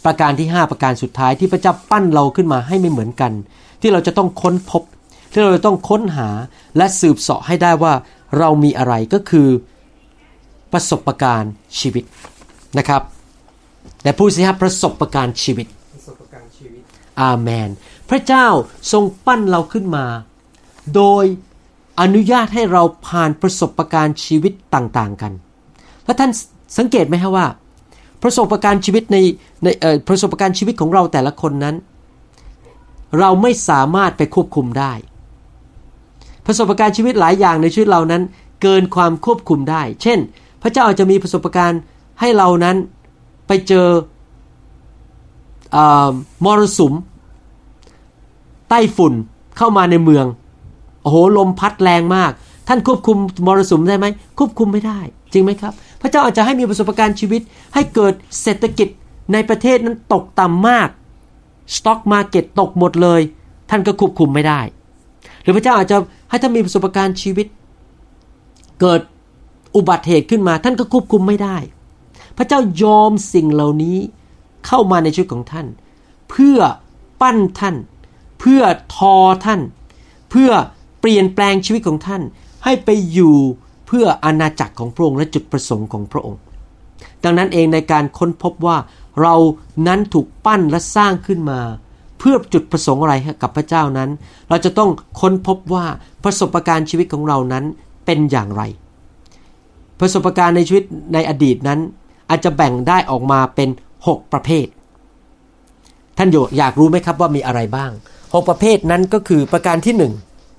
ประการที่5ประการสุดท้ายที่พระเจ้าปั้นเราขึ้นมาให้ไม่เหมือนกันที่เราจะต้องค้นพบที่เราจะต้องค้นหาและสืบเสาะให้ได้ว่าเรามีอะไรก็คือประสบการณ์ชีวิตนะครับแต่พูดสิครับประสบการณ์ชีวิตอาเมนพระเจ้าทรงปั้นเราขึ้นมาโดยอนุญาตให้เราผ่านประสบการณ์ชีวิตต่างๆกันแล้วท่านสังเกตไหมครับว่าประสบการณ์ชีวิตในประสบการณ์ชีวิตของเราแต่ละคนนั้นเราไม่สามารถไปควบคุมได้ประสบการณ์ชีวิตหลายอย่างในชีวิตเรานั้นเกินความควบคุมได้เช่นพระเจ้าอาจจะมีประสบการณ์ให้เรานั้นไปเจอมรสุมใต้ฝุ่นเข้ามาในเมืองโอ้โหลมพัดแรงมากท่านควบคุมมรสุมได้ไหมควบคุมไม่ได้จริงไหมครับพระเจ้าอาจจะให้มีประสบการณ์ชีวิตให้เกิดเศรษฐกิจในประเทศนั้นตกต่ำมากสต็อกมาร์เก็ตตกหมดเลยท่านก็ควบคุมไม่ได้หรือพระเจ้าอาจจะให้ท่านมีประสบการณ์ชีวิตเกิดอุบัติเหตุขึ้นมาท่านก็ควบคุมไม่ได้พระเจ้ายอมสิ่งเหล่านี้เข้ามาในชีวิตของท่านเพื่อปั้นท่านเพื่อทอท่านเพื่อเปลี่ยนแปลงชีวิตของท่านให้ไปอยู่เพื่ออาณาจักรของพระองค์และจุดประสงค์ของพระองค์ดังนั้นเองในการค้นพบว่าเรานั้นถูกปั้นและสร้างขึ้นมาเพื่อจุดประสงค์อะไรกับพระเจ้านั้นเราจะต้องค้นพบว่าประสบการณ์ชีวิตของเรานั้นเป็นอย่างไรประสบการณ์ในชีวิตในอดีตนั้นอาจจะแบ่งได้ออกมาเป็น6ประเภทท่านอยากรู้ไหมครับว่ามีอะไรบ้าง6ประเภทนั้นก็คือประการที่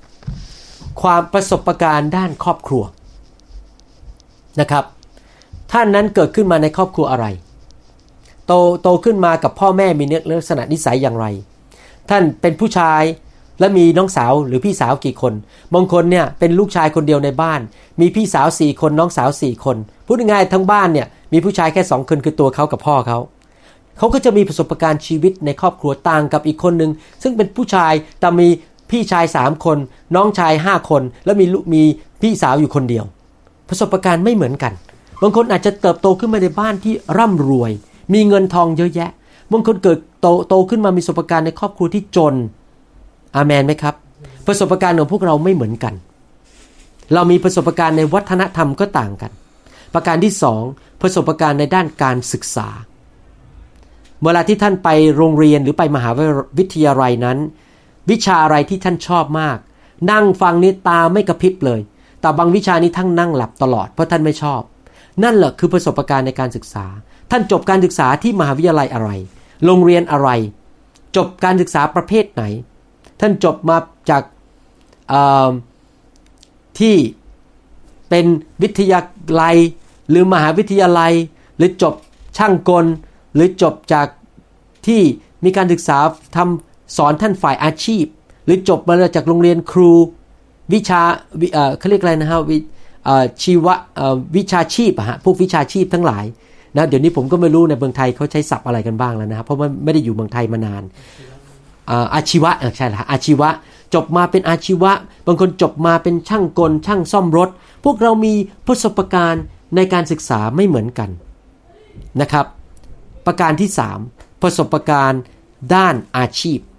1ความประสบการณ์ด้านครอบครัวนะครับท่านนั้นเกิดขึ้นมาในครอบครัวอะไรโตขึ้นมากับพ่อแม่มีลักษณะนิสัยอย่างไรท่านเป็นผู้ชายและมีน้องสาวหรือพี่สาวกี่คนบางคนเนี่ยเป็นลูกชายคนเดียวในบ้านมีพี่สาว4คนน้องสาว4คนพูดง่ายๆทั้งบ้านเนี่ยมีผู้ชายแค่2คนคือตัวเขากับพ่อเขาก็จะมีประสบการณ์ชีวิตในครอบครัวต่างกับอีกคนนึงซึ่งเป็นผู้ชายแต่มีพี่ชาย3คนน้องชาย5คนแล้วมีพี่สาวอยู่คนเดียวประสบการณ์ไม่เหมือนกันบางคนอาจจะเติบโตขึ้นมาในบ้านที่ร่ำรวยมีเงินทองเยอะแยะบางคนเกิดโตขึ้นมามีประสบการณ์ในครอบครัวที่จนอาเมนไหมครับประสบการณ์ของพวกเราไม่เหมือนกันเรามีประสบการณ์ในวัฒนธรรมก็ต่างกันประการที่2ประสบการณ์ในด้านการศึกษาเวลาที่ท่านไปโรงเรียนหรือไปมหาวิทยาลัยนั้นวิชาอะไรที่ท่านชอบมากนั่งฟังนี่ตาไม่กระพริบเลยแต่บางวิชานี้ท่านนั่งหลับตลอดเพราะท่านไม่ชอบนั่นแหละคือประสบการณ์ในการศึกษาท่านจบการศึกษาที่มหาวิทยาลัยอะไรโรงเรียนอะไรจบการศึกษาประเภทไหนท่านจบมาจากที่เป็นวิทยาลัยหรือมหาวิทยาลัยหรือจบช่างกลหรือจบจากที่มีการศึกษาสอนท่านฝ่ายอาชีพหรือจบมาจากโรงเรียนครูวิชาเขาเรียกอะไรนะฮะชีวะวิชาชีพพวกวิชาชีพทั้งหลายนะเดี๋ยวนี้ผมก็ไม่รู้ในเมืองไทยเขาใช้ศัพท์อะไรกันบ้างแล้วนะครับเพราะว่าไม่ได้อยู่เมืองไทยมานานอาชีวะใช่ละอาชีวะจบมาเป็นอาชีวะบางคนจบมาเป็นช่างกลช่างซ่อมรถพวกเรามีประสบการณ์ในการศึกษาไม่เหมือนกันนะครับประการที่3ประสบการณ์ด้านอาชีพ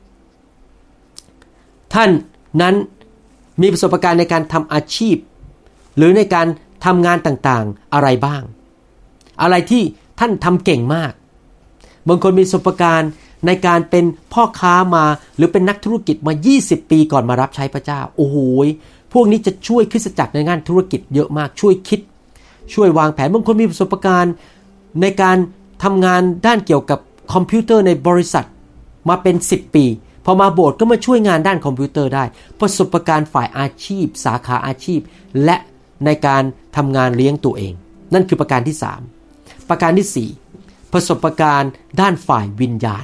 ท่านนั้นมีประสบการณ์ในการทำอาชีพหรือในการทำงานต่างๆอะไรบ้างอะไรที่ท่านทำเก่งมากบางคนมีประสบการณ์ในการเป็นพ่อค้ามาหรือเป็นนักธุรกิจมา20ปีก่อนมารับใช้พระเจ้าโอ้โหพวกนี้จะช่วยคริสตจักรในงานธุรกิจเยอะมากช่วยคิดช่วยวางแผนบางคนมีประสบการณ์ในการทำงานด้านเกี่ยวกับคอมพิวเตอร์ในบริษัทมาเป็น10ปีพอมาโบสถ์ก็มาช่วยงานด้านคอมพิวเตอร์ได้ประสบการณ์ฝ่ายอาชีพสาขาอาชีพและในการทำงานเลี้ยงตัวเองนั่นคือประการที่3ประการที่4ประสบการณ์ด้านฝ่ายวิญญาณ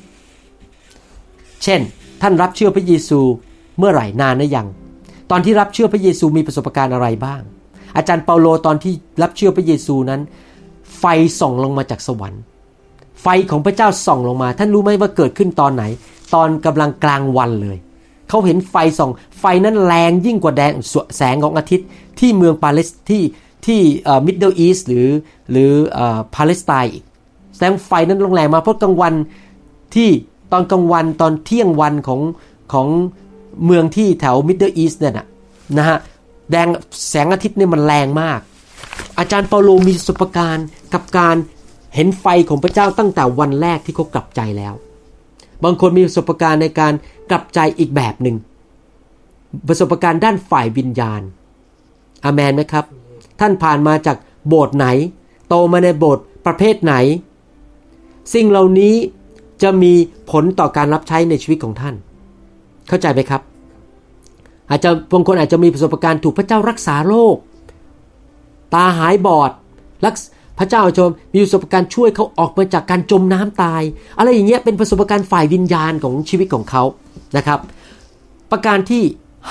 เช่นท่านรับเชื่อพระเยซูเมื่อไหร่นานหรือยังตอนที่รับเชื่อพระเยซูมีประสบการณ์อะไรบ้างอาจารย์เปาโลตอนที่รับเชื่อพระเยซูนั้นไฟส่องลงมาจากสวรรค์ไฟของพระเจ้าส่องลงมาท่านรู้ไหมว่าเกิดขึ้นตอนไหนตอนกำลังกลางวันเลยเขาเห็นไฟส่องไฟนั้นแรงยิ่งกว่าแสงของอาทิตย์ที่เมืองปาเลสที่มิดเดิลอีสต์หรือปาเลสไตน์แสงไฟนั้นแรงมาเพราะกลางวันที่ตอนกลางวันตอนเที่ยงวันของเมืองที่แถว Middle East เนี่ยนะฮะแสงอาทิตย์เนี่ยมันแรงมากอาจารย์เปาโลมีประสบการณ์กับการเห็นไฟของพระเจ้าตั้งแต่วันแรกที่เขากลับใจแล้วบางคนมีประสบการณ์ในการกลับใจอีกแบบหนึ่งประสบการณ์ด้านฝ่ายวิญญาณอาเมนไหมครับท่านผ่านมาจากโบสถ์ไหนโตมาในโบสถ์ประเภทไหนสิ่งเหล่านี้จะมีผลต่อการรับใช้ในชีวิตของท่านเข้าใจไหมครับอาจจะบางคนอาจจะมีประสบการณ์ถูกพระเจ้ารักษาโรคตาหายบอดพระเจ้าอาจจะมีประสบการณ์ช่วยเขาออกมาจากการจมน้ำตายอะไรอย่างเงี้ยเป็นประสบการณ์ฝ่ายวิญญาณของชีวิตของเขานะครับประการที่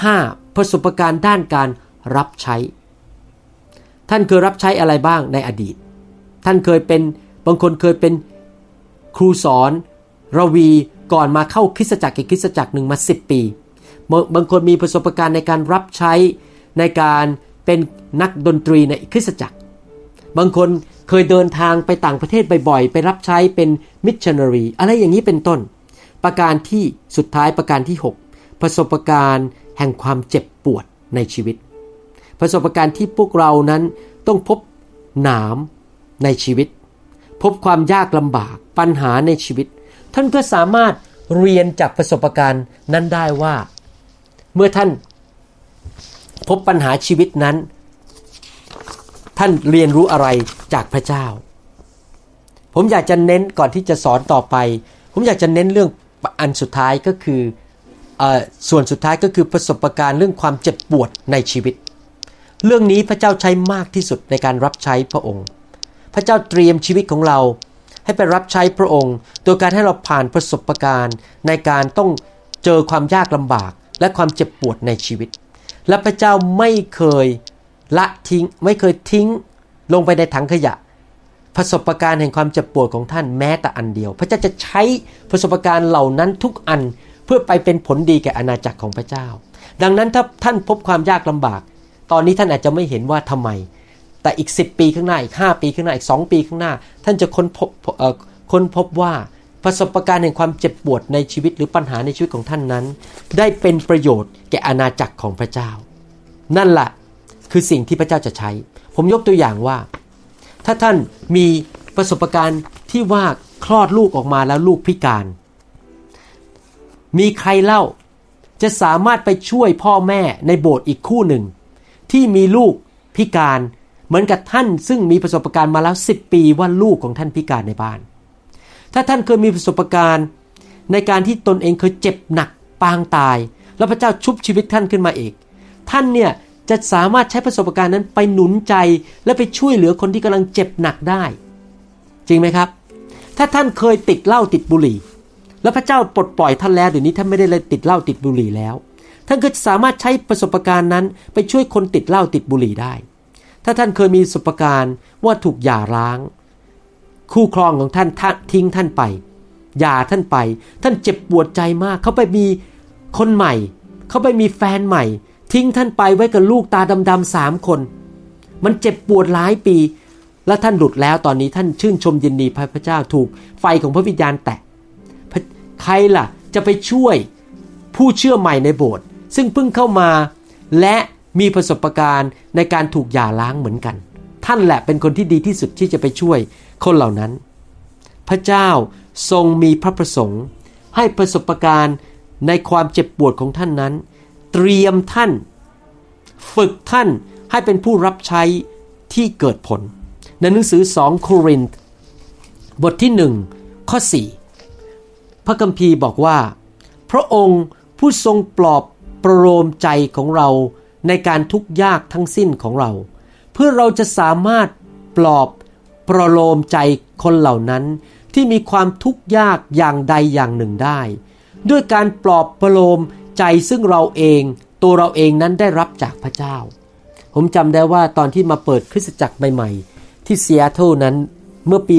5ประสบการณ์ด้านการรับใช้ท่านเคยรับใช้อะไรบ้างในอดีตท่านเคยเป็นบางคนเคยเป็นครูสอนระวีก่อนมาเข้าคริสตจักรอีกคริสตจักรหนึ่งมา10ปีบางคนมีประสบการณ์ในการรับใช้ในการเป็นนักดนตรีในคริสตจักรบางคนเคยเดินทางไปต่างประเทศบ่อยๆไปรับใช้เป็นมิชชันนารีอะไรอย่างนี้เป็นต้นประการที่สุดท้ายประการที่6ประสบการณ์แห่งความเจ็บปวดในชีวิตประสบการณ์ที่พวกเรานั้นต้องพบหนามในชีวิตพบความยากลำบากปัญหาในชีวิตท่านก็สามารถเรียนจากประสบการณ์นั้นได้ว่าเมื่อท่านพบปัญหาชีวิตนั้นท่านเรียนรู้อะไรจากพระเจ้าผมอยากจะเน้นก่อนที่จะสอนต่อไปผมอยากจะเน้นเรื่องอันสุดท้ายก็คือส่วนสุดท้ายก็คือประสบการณ์เรื่องความเจ็บปวดในชีวิตเรื่องนี้พระเจ้าใช้มากที่สุดในการรับใช้พระองค์พระเจ้าเตรียมชีวิตของเราให้ไปรับใช้พระองค์โดยการให้เราผ่านประสบการณ์ในการต้องเจอความยากลำบากและความเจ็บปวดในชีวิตและพระเจ้าไม่เคยละทิ้งไม่เคยทิ้งลงไปในถังขยะประสบการณ์แห่งความเจ็บปวดของท่านแม้แต่อันเดียวพระเจ้าจะใช้ประสบการณ์เหล่านั้นทุกอันเพื่อไปเป็นผลดีแก่อาณาจักรของพระเจ้าดังนั้นถ้าท่านพบความยากลำบากตอนนี้ท่านอาจจะไม่เห็นว่าทำไมแต่อีก10ปีข้างหน้าอีก5ปีข้างหน้าอีก2ปีข้างหน้าท่านจะค้นพบว่าประสบการณ์แห่งความเจ็บปวดในชีวิตหรือปัญหาในชีวิตของท่านนั้นได้เป็นประโยชน์แก่อาณาจักรของพระเจ้านั่นแหละคือสิ่งที่พระเจ้าจะใช้ผมยกตัวอย่างว่าถ้าท่านมีประสบการณ์ที่ว่าคลอดลูกออกมาแล้วลูกพิการมีใครเล่าจะสามารถไปช่วยพ่อแม่ในโบสถ์อีกคู่หนึ่งที่มีลูกพิการเหมือนกับท่านซึ่งมีประสบการณ์มาแล้ว10ปีว่าลูกของท่านพิการในบ้านถ้าท่านเคยมีประสบการณ์ในการที่ตนเองเคยเจ็บหนักปางตายแล้วพระเจ้าชุบชีวิตท่านขึ้นมาอีกท่านเนี่ยจะสามารถใช้ประสบการณ์นั้นไปหนุนใจและไปช่วยเหลือคนที่กำลังเจ็บหนักได้จริงไหมครับถ้าท่านเคยติดเหล้าติดบุหรี่แล้วพระเจ้าปลดปล่อยท่านแล้วเดี๋ยวนี้ท่านไม่ได้เลยติดเหล้าติดบุหรี่แล้วท่านก็สามารถใช้ประสบการณ์นั้นไปช่วยคนติดเหล้าติดบุหรี่ได้ถ้าท่านเคยมีประสบการณ์ว่าถูกหย่าร้างคู่ครองของท่านทิ้งท่านไปหย่าท่านไปท่านเจ็บปวดใจมากเขาไปมีคนใหม่เขาไปมีแฟนใหม่ทิ้งท่านไปไว้กับลูกตาดำๆ3คนมันเจ็บปวดหลายปีแล้วท่านหลุดแล้วตอนนี้ท่านชื่นชมยินดีพระเจ้าถูกไฟของพระวิญญาณแตะใครล่ะจะไปช่วยผู้เชื่อใหม่ในโบสถ์ซึ่งเพิ่งเข้ามาและมีประสบการณ์ในการถูกหย่าร้างเหมือนกันท่านแหละเป็นคนที่ดีที่สุดที่จะไปช่วยคนเหล่านั้นพระเจ้าทรงมีพระประสงค์ให้ประสบการณ์ในความเจ็บปวดของท่านนั้นเตรียมท่านฝึกท่านให้เป็นผู้รับใช้ที่เกิดผลในหนังสือ2โครินธ์บทที่1ข้อ4พระคัมภีร์บอกว่าพระองค์ผู้ทรงปลอบประโลมใจของเราในการทุกข์ยากทั้งสิ้นของเราเพื่อเราจะสามารถปลอบประโลมใจคนเหล่านั้นที่มีความทุกข์ยากอย่างใดอย่างหนึ่งได้ด้วยการปลอบประโลมใจซึ่งเราเองตัวเราเองนั้นได้รับจากพระเจ้าผมจำได้ว่าตอนที่มาเปิดคริสตจักรใหม่ๆที่ซีแอตเทิลนั้นเมื่อปี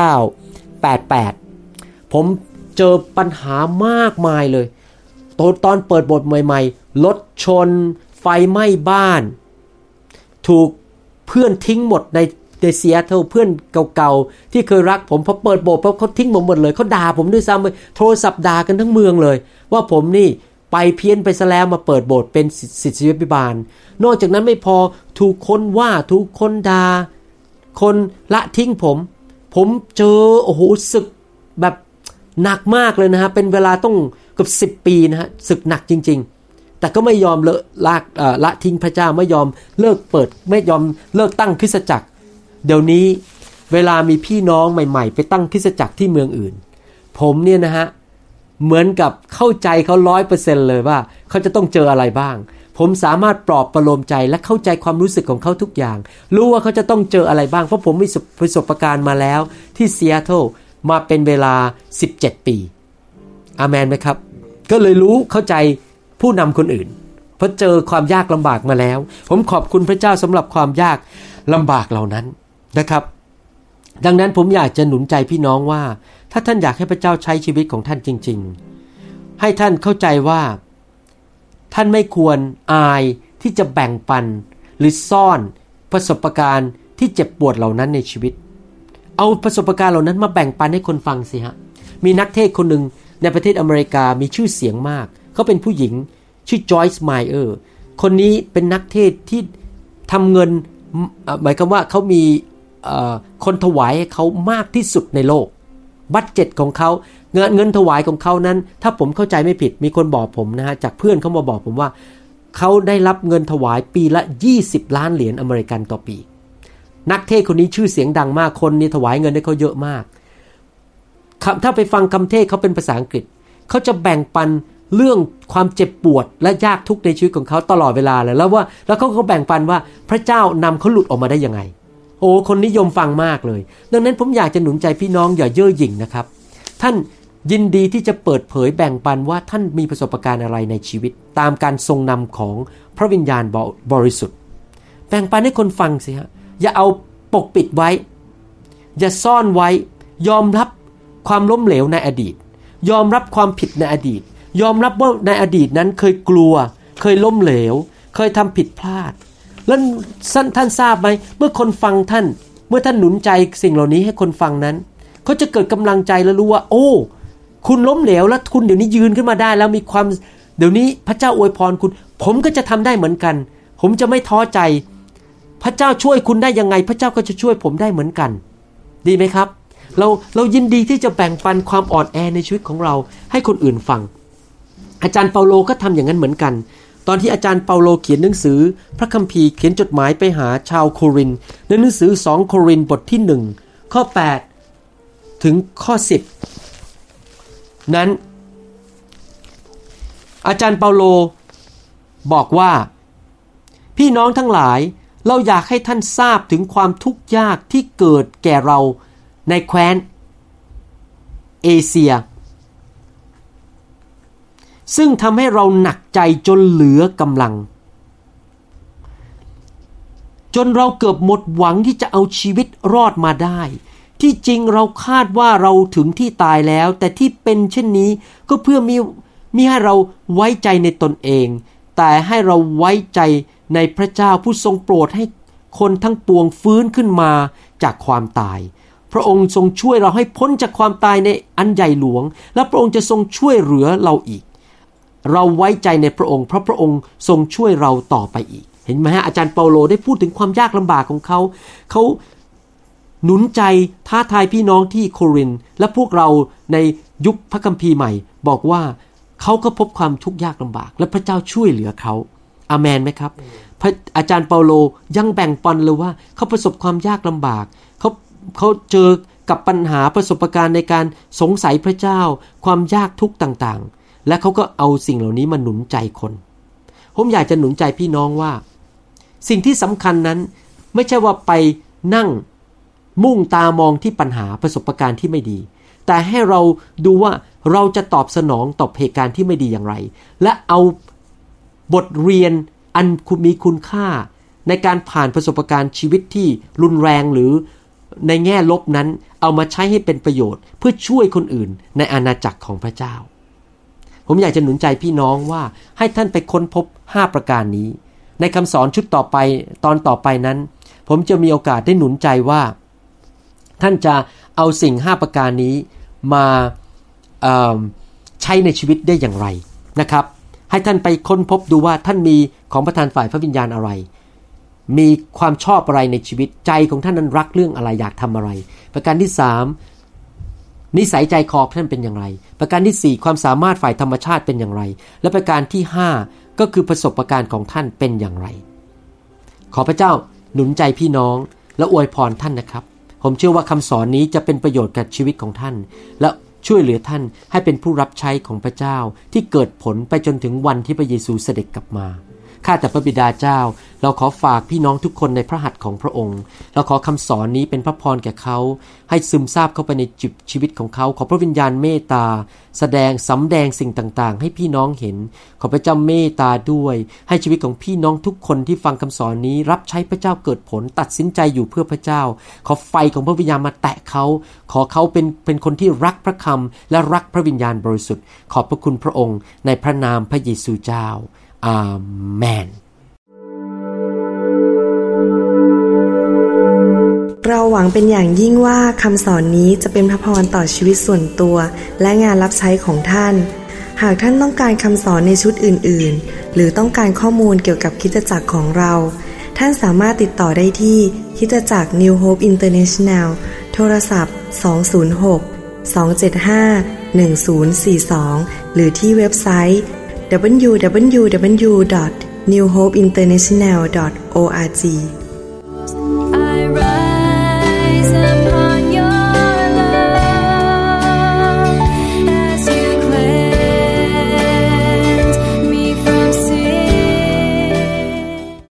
1988ผมเจอปัญหามากมายเลยตอนเปิดโบสถ์ใหม่ๆรถชนไฟไหม้บ้านถูกเพื่อนทิ้งหมดในในซีแอตเทิลเพื่อนเก่าๆที่เคยรักผมพอเปิดโบสถ์เขาทิ้งผมหมดเลยเขาด่าผมด้วยซ้ำโทรศัพท์ด่ากันทั้งเมืองเลยว่าผมนี่ไปเพี้ยนไปซะแล้วมาเปิดโบสถ์เป็นศิษยาภิบาลนอกจากนั้นไม่พอถูกคนว่าถูกคนด่าคนละทิ้งผมเจอโอ้โหศึกแบบหนักมากเลยนะฮะเป็นเวลาต้องเกือบ10 ปีนะฮะศึกหนักจริงๆแต่ก็ไม่ยอมละทิ้งพระเจ้าไม่ยอมเลิกเปิดไม่ยอมเลิกตั้งคริสตจักรเดี๋ยวนี้เวลามีพี่น้องใหม่ๆไปตั้งคริสตจักรที่เมืองอื่นผมเนี่ยนะฮะเหมือนกับเข้าใจเขา 100% เลยว่าเขาจะต้องเจออะไรบ้างผมสามารถปลอบประโลมใจและเข้าใจความรู้สึกของเขาทุกอย่างรู้ว่าเขาจะต้องเจออะไรบ้างเพราะผมมีประสบการณ์มาแล้วที่ซีแอตเทิลมาเป็นเวลา17 ปีอาเมนไหมครับก็เลยรู้เข้าใจผู้นำคนอื่นเพราะเจอความยากลำบากมาแล้วผมขอบคุณพระเจ้าสำหรับความยากลำบากเหล่านั้นนะครับดังนั้นผมอยากจะหนุนใจพี่น้องว่าถ้าท่านอยากให้พระเจ้าใช้ชีวิตของท่านจริงๆให้ท่านเข้าใจว่าท่านไม่ควรอายที่จะแบ่งปันหรือซ่อนประสบการณ์ที่เจ็บปวดเหล่านั้นในชีวิตเอาประสบการณ์เหล่านั้นมาแบ่งปันให้คนฟังสิฮะมีนักเทศคนหนึ่งในประเทศอเมริกามีชื่อเสียงมากเขาเป็นผู้หญิงชื่อจอยส์ไมเออร์คนนี้เป็นนักเทศที่ทำเงินหมายความว่าเขามีคนถวายให้เขามากที่สุดในโลกบัดเจ็ตของเขาเงินถวายของเขานั้นถ้าผมเข้าใจไม่ผิดมีคนบอกผมนะฮะจากเพื่อนเขามาบอกผมว่าเขาได้รับเงินถวายปีละ20 ล้านเหรียญอเมริกันต่อปีนักเทศคนนี้ชื่อเสียงดังมากคนนี้ถวายเงินให้เขาเยอะมากถ้าไปฟังคำเทศเขาเป็นภาษาอังกฤษเขาจะแบ่งปันเรื่องความเจ็บปวดและยากทุกข์ในชีวิตของเขาตลอดเวลาเลยแล้วเขาก็แบ่งปันว่าพระเจ้านำเขาหลุดออกมาได้ยังไงโอ้คนนิยมฟังมากเลยดังนั้นผมอยากจะหนุนใจพี่น้องอย่าเย่อหยิ่งนะครับท่านยินดีที่จะเปิดเผยแบ่งปันว่าท่านมีประสบการณ์อะไรในชีวิตตามการทรงนำของพระวิญญาณบริสุทธิ์แบ่งปันให้คนฟังสิฮะอย่าเอาปกปิดไว้อย่าซ่อนไว้ยอมรับความล้มเหลวในอดีตยอมรับความผิดในอดีตยอมรับว่าในอดีตนั้นเคยกลัวเคยล้มเหลวเคยทำผิดพลาดแล้วท่านทราบไหมเมื่อคนฟังท่านเมื่อท่านหนุนใจสิ่งเหล่านี้ให้คนฟังนั้นเขาจะเกิดกำลังใจและรู้ว่าโอ้คุณล้มเหลวแล้วคุณเดี๋ยวนี้ยืนขึ้นมาได้แล้วมีความเดี๋ยวนี้พระเจ้าอวยพรคุณผมก็จะทำได้เหมือนกันผมจะไม่ท้อใจพระเจ้าช่วยคุณได้ยังไงพระเจ้าก็จะช่วยผมได้เหมือนกันดีไหมครับเรายินดีที่จะแบ่งปันความอ่อนแอในชีวิตของเราให้คนอื่นฟังอาจารย์เปาโลก็ทำอย่างนั้นเหมือนกันตอนที่อาจารย์เปาโลเขียนหนังสือพระคัมภีร์เขียนจดหมายไปหาชาวโครินธ์ในหนังสือ2โครินธ์บทที่1ข้อ8ถึงข้อ10นั้นอาจารย์เปาโลบอกว่าพี่น้องทั้งหลายเราอยากให้ท่านทราบถึงความทุกข์ยากที่เกิดแก่เราในแคว้นเอเชียซึ่งทำให้เราหนักใจจนเหลือกำลังจนเราเกือบหมดหวังที่จะเอาชีวิตรอดมาได้ที่จริงเราคาดว่าเราถึงที่ตายแล้วแต่ที่เป็นเช่นนี้ก็เพื่อมิให้เราไว้ใจในตนเองแต่ให้เราไว้ใจในพระเจ้าผู้ทรงโปรดให้คนทั้งปวงฟื้นขึ้นมาจากความตายพระองค์ทรงช่วยเราให้พ้นจากความตายในอันใหญ่หลวงและพระองค์จะทรงช่วยเหลือเราอีกเราไว้ใจในพระองค์เพราะพระองค์ทรงช่วยเราต่อไปอีกเห็นไหมฮะอาจารย์เปาโลได้พูดถึงความยากลำบากของเขาหนุนใจท้าทายพี่น้องที่โครินธ์และพวกเราในยุคพระคัมภีร์ใหม่บอกว่าเขาก็พบความทุกข์ยากลำบากและพระเจ้าช่วยเหลือเขาอาเมนไหมครับอาจารย์เปาโลยังแบ่งปันเลยว่าเขาประสบความยากลำบากเขาเจอกับปัญหาประสบการณ์ในการสงสัยพระเจ้าความยากทุกข์ต่างๆและเขาก็เอาสิ่งเหล่านี้มาหนุนใจคนผมอยากจะหนุนใจพี่น้องว่าสิ่งที่สำคัญนั้นไม่ใช่ว่าไปนั่งมุ่งตามองที่ปัญหาประสบการณ์ที่ไม่ดีแต่ให้เราดูว่าเราจะตอบสนองต่อเหตุการณ์ที่ไม่ดีอย่างไรและเอาบทเรียนอันมีคุณค่าในการผ่านประสบการณ์ชีวิตที่รุนแรงหรือในแง่ลบนั้นเอามาใช้ให้เป็นประโยชน์เพื่อช่วยคนอื่นในอาณาจักรของพระเจ้าผมอยากจะหนุนใจพี่น้องว่าให้ท่านไปค้นพบ5ประการนี้ในคำสอนชุดต่อไปตอนต่อไปนั้นผมจะมีโอกาสได้หนุนใจว่าท่านจะเอาสิ่ง5ประการนี้มาใช้ในชีวิตได้อย่างไรนะครับให้ท่านไปค้นพบดูว่าท่านมีของประทานฝ่ายพระวิญญาณอะไรมีความชอบอะไรในชีวิตใจของท่านนั้นรักเรื่องอะไรอยากทำอะไรประการที่3นิสัยใจคอท่านเป็นอย่างไรประการที่4ความสามารถฝ่ายธรรมชาติเป็นอย่างไรและประการที่5ก็คือประสบการณ์ของท่านเป็นอย่างไรขอพระเจ้าหนุนใจพี่น้องและอวยพรท่านนะครับผมเชื่อว่าคำสอนนี้จะเป็นประโยชน์กับชีวิตของท่านและช่วยเหลือท่านให้เป็นผู้รับใช้ของพระเจ้าที่เกิดผลไปจนถึงวันที่พระเยซูเสด็จกลับมาข้าแต่พระบิดาเจ้าเราขอฝากพี่น้องทุกคนในพระหัตถ์ของพระองค์เราขอคำสอนนี้เป็นพระพรแก่เขาให้ซึมซาบเข้าไปในจิตชีวิตของเขาขอพระวิญญาณเมตตาสำแดงสิ่งต่างๆให้พี่น้องเห็นขอพระเจ้าเมตตาด้วยให้ชีวิตของพี่น้องทุกคนที่ฟังคำสอนนี้รับใช้พระเจ้าเกิดผลตัดสินใจอยู่เพื่อพระเจ้าขอไฟของพระวิญญาณมาแตะเขาขอเขาเป็นคนที่รักพระคำและรักพระวิญญาณบริสุทธิ์ขอบพระคุณพระองค์ในพระนามพระเยซูเจ้าอาเมน
เราหวังเป็นอย่างยิ่งว่าคำสอนนี้จะเป็นพระพรต่อชีวิตส่วนตัวและงานรับใช้ของท่านหากท่านต้องการคำสอนในชุดอื่นๆหรือต้องการข้อมูลเกี่ยวกับคริสตจักรของเราท่านสามารถติดต่อได้ที่คริสตจักร New Hope International โทรศัพท์206-275-1042หรือที่เว็บไซต์ www.newhopeinternational.org